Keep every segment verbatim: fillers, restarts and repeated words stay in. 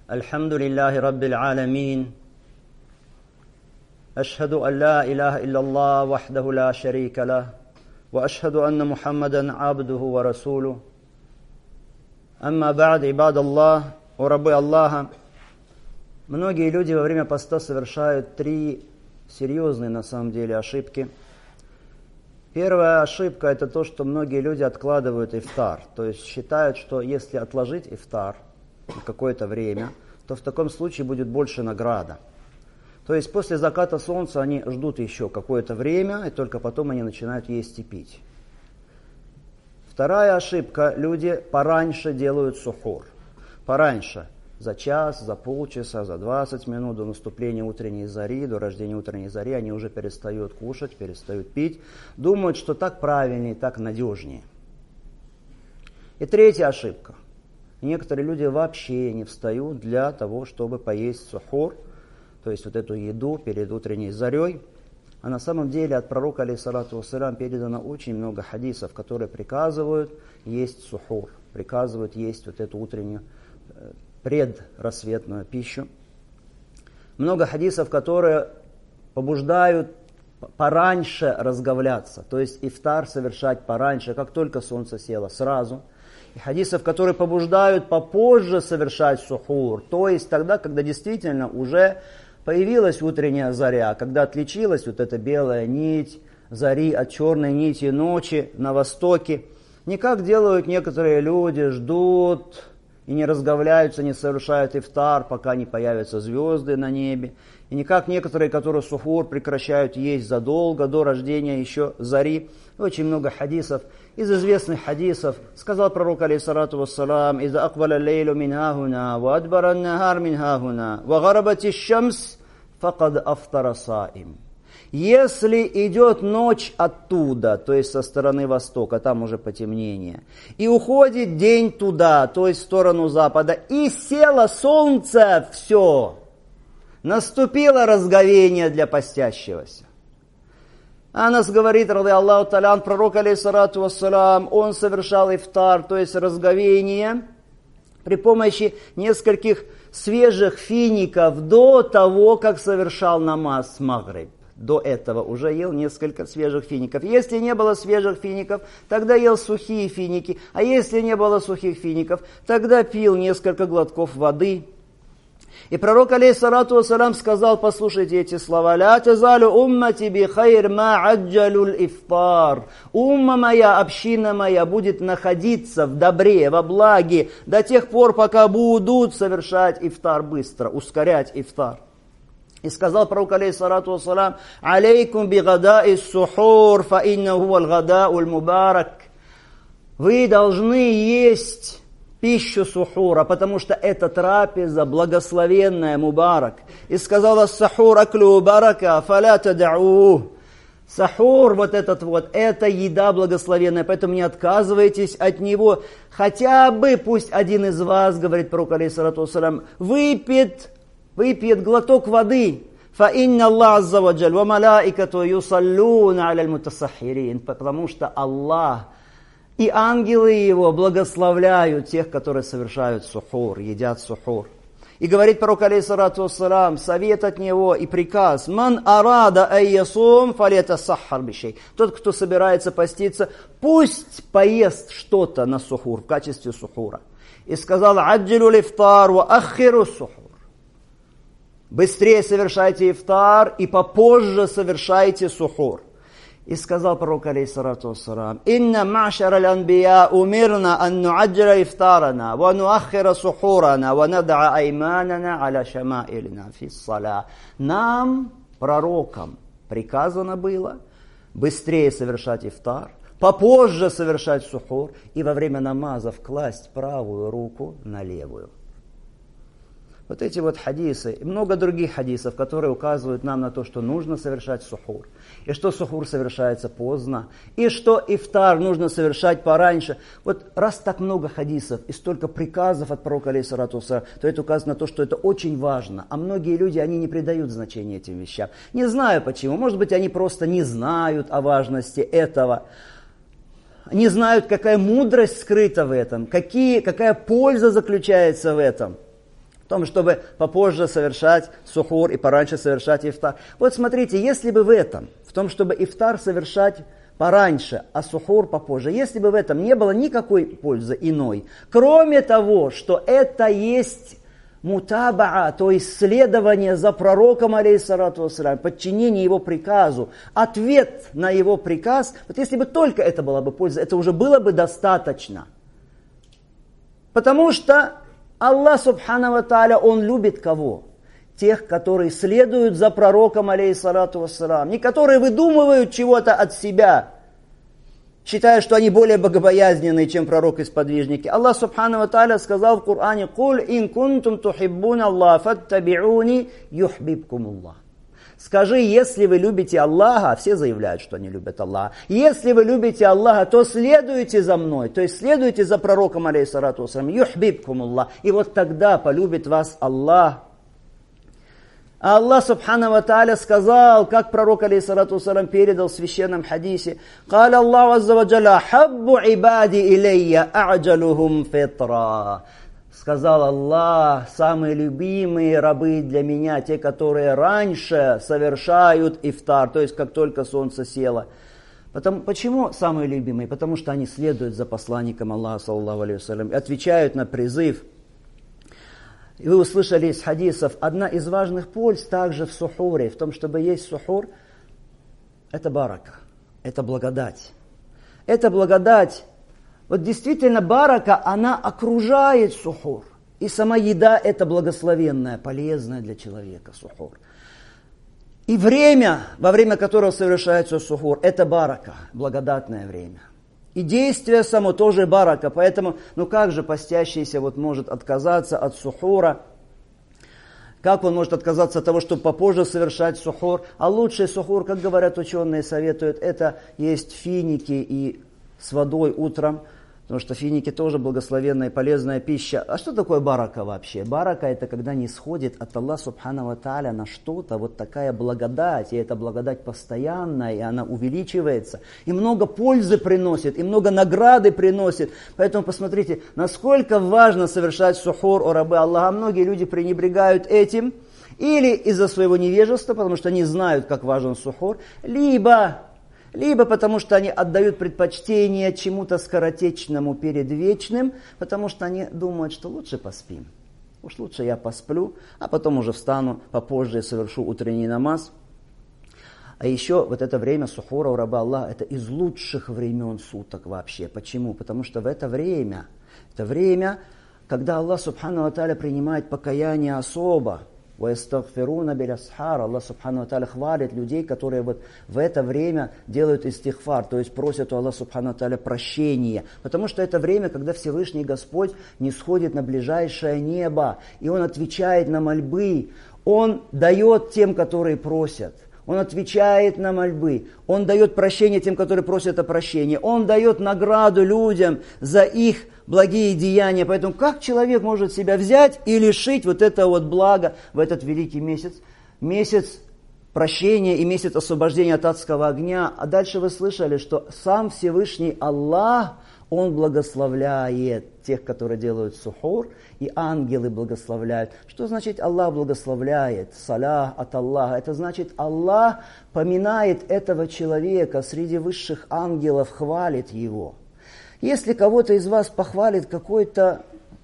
الحمد لله رب العالمين أشهد أن لا إله إلا الله وحده لا شريك له وأشهد أن محمدا عبده ورسوله أما بعد عباد الله ورب الله. Многие люди во время поста совершают три серьезные на самом деле ошибки. Первая ошибка – это то, что многие люди откладывают ифтар. То есть считают, что если отложить ифтар на какое-то время, то в таком случае будет больше награда. То есть после заката солнца они ждут еще какое-то время, и только потом они начинают есть и пить. Вторая ошибка – люди пораньше делают сухур. Пораньше. За час, за полчаса, за двадцать минут до наступления утренней зари, до рождения утренней зари они уже перестают кушать, перестают пить. Думают, что так правильнее, так надежнее. И третья ошибка. Некоторые люди вообще не встают для того, чтобы поесть сухур, то есть вот эту еду перед утренней зарей. А на самом деле от пророка, алейхиссалату вассалям, передано очень много хадисов, которые приказывают есть сухур, приказывают есть вот эту утреннюю предрассветную пищу. Много хадисов, которые побуждают пораньше разговляться, то есть ифтар совершать пораньше, как только солнце село, сразу. И хадисов, которые побуждают попозже совершать сухур, то есть тогда, когда действительно уже появилась утренняя заря, когда отличилась вот эта белая нить зари от черной нити ночи на востоке. Не как делают некоторые люди, ждут и не разговляются, не совершают ифтар, пока не появятся звезды на небе. И не как некоторые, которые сухур прекращают есть задолго до рождения еще зари. Очень много хадисов. Из известных хадисов сказал пророк, алейхиссалату вассалам: «Иза акбаля лейлю мин хахуна, ва адбара нахар мин хахуна, ва гарабати шамс, факад афтара саим». Если идет ночь оттуда, то есть со стороны востока, там уже потемнение, и уходит день туда, то есть в сторону запада, и село солнце, все, наступило разговение для постящегося. Анас говорит, ради Аллаху та'аля, пророк, алейхиссалату вассалам, он совершал ифтар, то есть разговение, при помощи нескольких свежих фиников до того, как совершал намаз магриб. До этого уже ел несколько свежих фиников. Если не было свежих фиников, тогда ел сухие финики. А если не было сухих фиников, тогда пил несколько глотков воды. И пророк, алейхиссалату вассалям, сказал, послушайте эти слова: «Ля тазалю уммати би хайр ма аджалюл ифтар». Умма моя, община моя будет находиться в добре, во благе до тех пор, пока будут совершать ифтар быстро, ускорять ифтар. И сказал пророк, алейхиссалату вассалям: «Алейкум би гадаи сухур, фа иннаху аль гадау аль мубарак». Вы должны есть пищу сухура, потому что это трапеза благословенная, мубарак. И сказал: «Ас-сахур аклю барака, фаля тад'у». Сахур, вот этот вот, это еда благословенная, поэтому не отказывайтесь от него. Хотя бы пусть один из вас, говорит пророк, алейхиссалату вассалям, выпьет Выпьет глоток воды. فَإِنَّ اللَّهَ عَزَّ وَجَلَّ وَمَلَائِكَتُهُ يُصَلُّونَ عَلَى الْمُتَصَحِّرِينَ. Потому что Аллах и ангелы его благословляют тех, которые совершают сухур, едят сухур. И говорит пророк, алейхиссалату вассалам, совет от него и приказ: «Ман арада ай ясум фалятасаххар бишей». Тот, кто собирается поститься, пусть поест что-то на сухур, в качестве сухура. И сказал: «Аджилу лифтар ва аххиру сухур». Быстрее совершайте ифтар и попозже совершайте сухур. И сказал пророк, алейхиссалату вассалам: «Инна ма'шара аль-анбия умирна ан ну'аджира ифтарана, ва нуаххира сухурана, ва над'a айманана аля шамаилина фи ссаля». Нам, пророкам, приказано было быстрее совершать ифтар, попозже совершать сухур и во время намазов класть правую руку на левую. Вот эти вот хадисы и много других хадисов, которые указывают нам на то, что нужно совершать сухур, и что сухур совершается поздно, и что ифтар нужно совершать пораньше. Вот раз так много хадисов и столько приказов от пророка, алейхиссалату вассалям, то это указано на то, что это очень важно. А многие люди, они не придают значения этим вещам. Не знаю почему. Может быть, они просто не знают о важности этого. Не знают, какая мудрость скрыта в этом, какие, какая польза заключается в этом. В том, чтобы попозже совершать сухур и пораньше совершать ифтар. Вот смотрите, если бы в этом, в том, чтобы ифтар совершать пораньше, а сухур попозже, если бы в этом не было никакой пользы иной, кроме того, что это есть мутабаа, то есть следование за пророком, алейхиссалату вассалям, подчинение его приказу, ответ на его приказ, вот если бы только это была бы польза, это уже было бы достаточно. Потому что Аллах субхану ва тааля, Он любит кого? Тех, которые следуют за пророком, алейхиссалату вассалам, не которые выдумывают чего-то от себя, считая, что они более богобоязненные, чем пророк и сподвижники. Аллах субхану ва тааля сказал в Коране: «Куль ин кунтум тухиббуна Аллах, фаттаби'уни юхбибкум Аллах». Скажи, если вы любите Аллаха, все заявляют, что они любят Аллаха, если вы любите Аллаха, то следуйте за мной, то есть следуйте за пророком, алейхиссалату вассалам, юхбибкум Аллах, и вот тогда полюбит вас Аллах. А Аллах субхану ва тааля сказал, как пророк, алейхиссалату вассалам, передал в священном хадисе: «Каля Аллаху азза ва джалля, хаббу ибади илейя а'джалухум фитра». Сказал Аллах: самые любимые рабы для меня, те, которые раньше совершают ифтар, то есть как только солнце село. Потому, почему самые любимые? Потому что они следуют за посланником Аллаха, саллаллаху алейхи вассалям, и отвечают на призыв. И вы услышали из хадисов, одна из важных польз также в сухуре, в том, чтобы есть сухур, это барака, это благодать. Это благодать. Вот действительно барака, она окружает сухур. И сама еда это благословенная, полезная для человека сухур. И время, во время которого совершается сухур, это барака, благодатное время. И действие само тоже барака. Поэтому, ну как же постящийся вот может отказаться от сухура? Как он может отказаться от того, чтобы попозже совершать сухур? А лучший сухур, как говорят ученые, советуют, это есть финики и с водой утром. Потому что финики тоже благословенная и полезная пища. А что такое барака вообще? Барака это когда не сходит от Аллаха субхану ва тааля на что-то, вот такая благодать. И эта благодать постоянная, и она увеличивается. И много пользы приносит, и много награды приносит. Поэтому посмотрите, насколько важно совершать сухур, о рабы Аллаха. Многие люди пренебрегают этим. Или из-за своего невежества, потому что не знают, как важен сухур. Либо... Либо потому, что они отдают предпочтение чему-то скоротечному перед вечным, потому что они думают, что лучше поспим. Уж лучше я посплю, а потом уже встану попозже и совершу утренний намаз. А еще вот это время сухура у раба Аллаха, это из лучших времен суток вообще. Почему? Потому что в это время, это время, когда Аллах субхану ва тааля принимает покаяние особо, وَيَسْتَغْفِرُونَ بِالْأَسْحَارِ. Аллах субхану ва тааля хвалит людей, которые вот в это время делают истихфар, то есть просят у Аллаха субхану ва тааля прощения. Потому что это время, когда Всевышний Господь нисходит на ближайшее небо, и Он отвечает на мольбы, Он дает тем, которые просят. Он отвечает на мольбы. Он дает прощение тем, которые просят о прощении. Он дает награду людям за их благие деяния. Поэтому как человек может себя взять и лишить вот этого вот блага в этот великий месяц? Месяц прощения и месяц освобождения от адского огня. А дальше вы слышали, что сам Всевышний Аллах, Он благословляет тех, которые делают сухур, и ангелы благословляют. Что значит Аллах благословляет? Салях от Аллаха. Это значит, Аллах поминает этого человека среди высших ангелов, хвалит его. Если кого-то из вас похвалит какой-то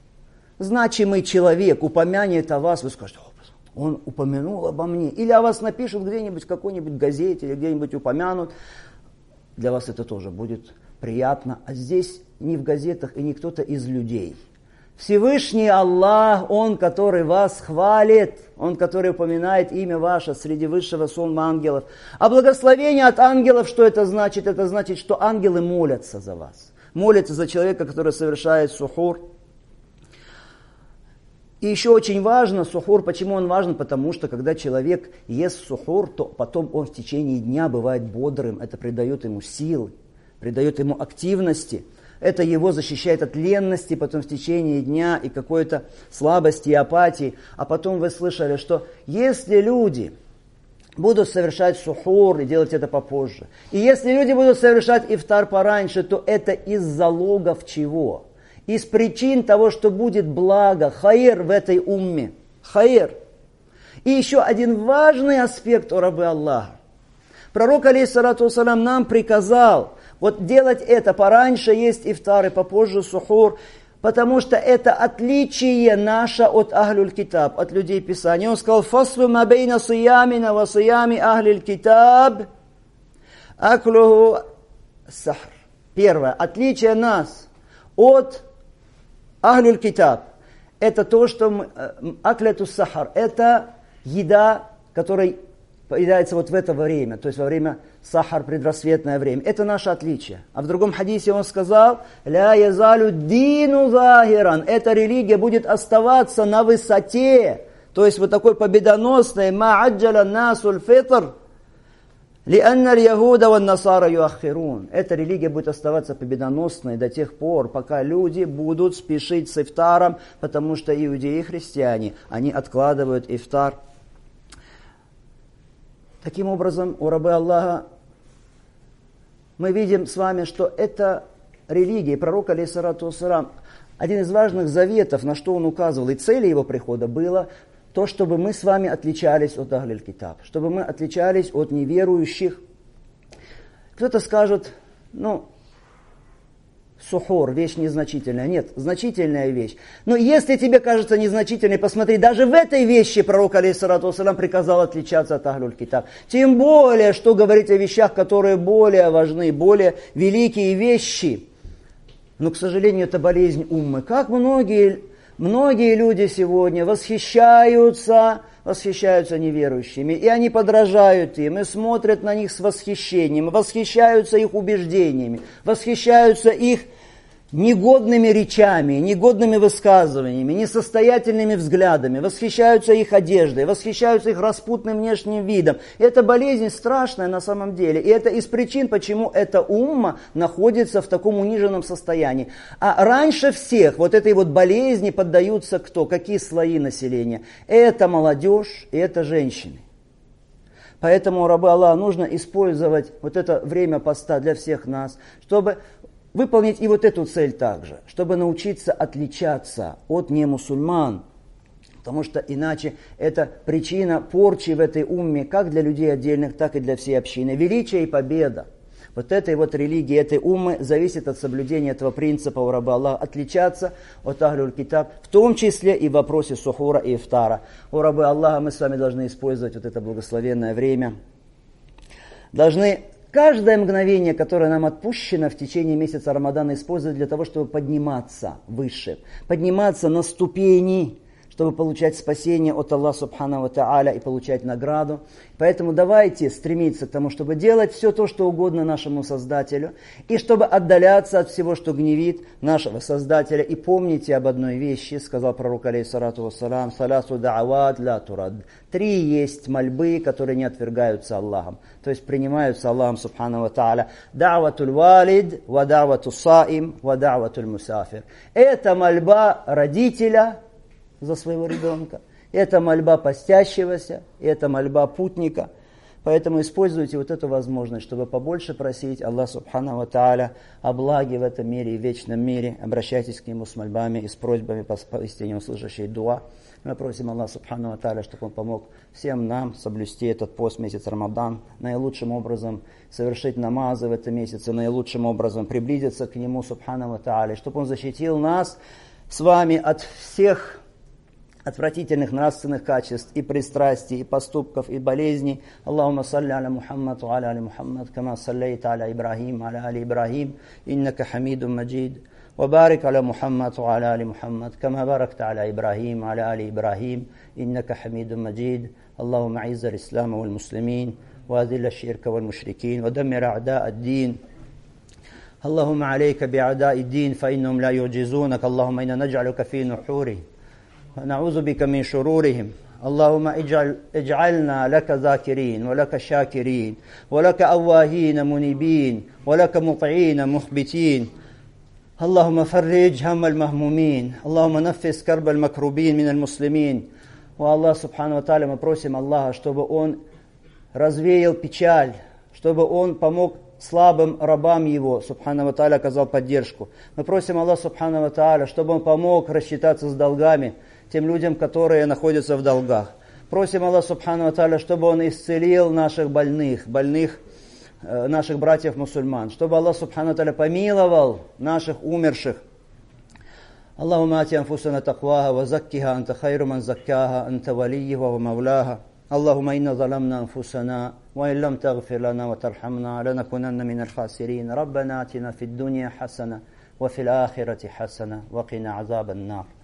значимый человек, упомянет о вас, вы скажете: он упомянул обо мне. Или о вас напишут где-нибудь в какой-нибудь газете, или где-нибудь упомянут. Для вас это тоже будет приятно. А здесь не в газетах и не кто-то из людей. Всевышний Аллах, Он, который вас хвалит, Он, который упоминает имя ваше среди высшего сонма ангелов. А благословение от ангелов, что это значит? Это значит, что ангелы молятся за вас. Молятся за человека, который совершает сухур. И еще очень важно сухур. Почему он важен? Потому что когда человек ест сухур, то потом он в течение дня бывает бодрым. Это придает ему силы, придает ему активности. Это его защищает от ленности потом в течение дня и какой-то слабости и апатии. А потом вы слышали, что если люди будут совершать сухур и делать это попозже, и если люди будут совершать ифтар пораньше, то это из залогов чего? из причин того, что будет благо, хайр в этой умме. Хайр. И еще один важный аспект у рабы Аллаха. Пророк, алейхиссалату вассалям, нам приказал вот делать это пораньше, есть ифтар и попозже сухур, потому что это отличие наше от ахлюль китаб, от людей Писания. Он сказал: «Фаслу ма бейна сиямина ва сиями ахлюль китаб аклуху сахр». Первое. Отличие нас от ахлюль китаб. Это то, что мы, акляту сахар. Это еда, которая поедается вот в это время, то есть во время сахар, предрассветное время. Это наше отличие. А в другом хадисе он сказал: «Ля язалю дину захиран». Эта религия будет оставаться на высоте, то есть вот такой победоносной. «Ма аджаля насуль фитр, лианна л'ягуда ван насара юаххирун». Эта религия будет оставаться победоносной до тех пор, пока люди будут спешить с ифтаром, потому что иудеи и христиане, они откладывают ифтар. Таким образом, у рабы Аллаха мы видим с вами, что это религия, пророк, алейхиссалату вассалам, один из важных заветов, на что он указывал, и цели его прихода было то, чтобы мы с вами отличались от ахлиль китаб, чтобы мы отличались от неверующих. Кто-то скажет: ну, сухур, вещь незначительная. Нет, значительная вещь. Но если тебе кажется незначительной, посмотри, даже в этой вещи пророк, алейхиссалату вассалам, приказал отличаться от ахлюль китаб. Тем более, что говорить о вещах, которые более важны, более великие вещи. Но, к сожалению, это болезнь уммы. Как многие, многие люди сегодня восхищаются, восхищаются неверующими, и они подражают им, и смотрят на них с восхищением, восхищаются их убеждениями, восхищаются их негодными речами, негодными высказываниями, несостоятельными взглядами, восхищаются их одеждой, восхищаются их распутным внешним видом. И это болезнь страшная на самом деле. И это из причин, почему эта умма находится в таком униженном состоянии. А раньше всех вот этой вот болезни поддаются кто? Какие слои населения? Это молодежь и это женщины. Поэтому, рабы Аллаха, нужно использовать вот это время поста для всех нас, чтобы выполнить и вот эту цель также, чтобы научиться отличаться от немусульман, потому что иначе это причина порчи в этой умме, как для людей отдельных, так и для всей общины. Величие и победа вот этой вот религии, этой уммы зависит от соблюдения этого принципа у раба Аллаха, отличаться от ахлюль китаб, в том числе и в вопросе сухура и ифтара. У раба Аллаха мы с вами должны использовать вот это благословенное время, должны каждое мгновение, которое нам отпущено в течение месяца Рамадана, использовать для того, чтобы подниматься выше, подниматься на ступени, чтобы получать спасение от Аллаха Субхану ва Тааля и получать награду. Поэтому давайте стремиться к тому, чтобы делать все то, что угодно нашему Создателю, и чтобы отдаляться от всего, что гневит нашего Создателя. И помните об одной вещи, сказал пророк, алейхиссалату вассалам: «Саласу да'ават ля турад». Три есть мольбы, которые не отвергаются Аллахом, то есть принимаются Аллахом Субхану ва Тааля. «Да'ватуль валид, ва да'ватуль саим, ва да'ватуль мусафир». Это мольба родителя за своего ребенка. Это мольба постящегося, это мольба путника. Поэтому используйте вот эту возможность, чтобы побольше просить Аллах Субхану ва Тааля о благе в этом мире и в вечном мире. Обращайтесь к Нему с мольбами и с просьбами, поистине услышащей дуа. Мы просим Аллах Субхану ва Тааля, чтобы Он помог всем нам соблюсти этот пост, месяц Рамадан, наилучшим образом совершить намазы в этом месяце, наилучшим образом приблизиться к Нему Субхану ва Тааля, чтобы Он защитил нас с вами от всех отвратительных нравственных качеств и пристрастий, и поступков, и болезней. Аллахумма салли аля Мухаммад ва аля али Мухаммад, кама саллейта аля Ибрахим, аля али Ибрахим, иннака хамидун маджид. Ва барик аля Мухаммад ва аля али Мухаммад, кама баракта аля Ибрахим, аля али Ибрахим, иннака хамидун маджид. Аллахумма а'изз аль-ислама валь муслимин, ва азиль аш-ширка валь мушрикин, ва даммир а'да ад-дин. اللهم عليك بأعداء الدين فإنهم لا يعجزونك اللهم إنا نجعلك في نحورهم ونعوذ بك من شرورهم اللهم اجعل اجعلنا لك ذاكرين ولك شاكرين ولك أواهين منيبين ولك مطيعين مخبتين اللهم فرج هم المهمومين اللهم نفس كرب المكروبين من المسلمين. О Аллах Субхану ва Тааля, мы просим Аллаха, чтобы Он развеял печаль, чтобы Он помог слабым рабам Его, субхану ва тааля, оказал поддержку. Мы просим Аллаха, субхану ва тааля, чтобы Он помог рассчитаться с долгами тем людям, которые находятся в долгах. Просим Аллаха, субхану ва тааля, чтобы Он исцелил наших больных, больных э, наших братьев-мусульман, чтобы Аллах, субхану ва тааля, помиловал наших умерших. اللهم آت أنفسنا تقواها وزكها أنت خير من زكاها أنت وليها ومولاها اللهم إنا ظلمنا أنفسنا وإن لم تغفر لنا وترحمنا لنكونن من الخاسرين ربنا آتنا في الدنيا حسنة وفي الآخرة حسنة وقنا عذاب النار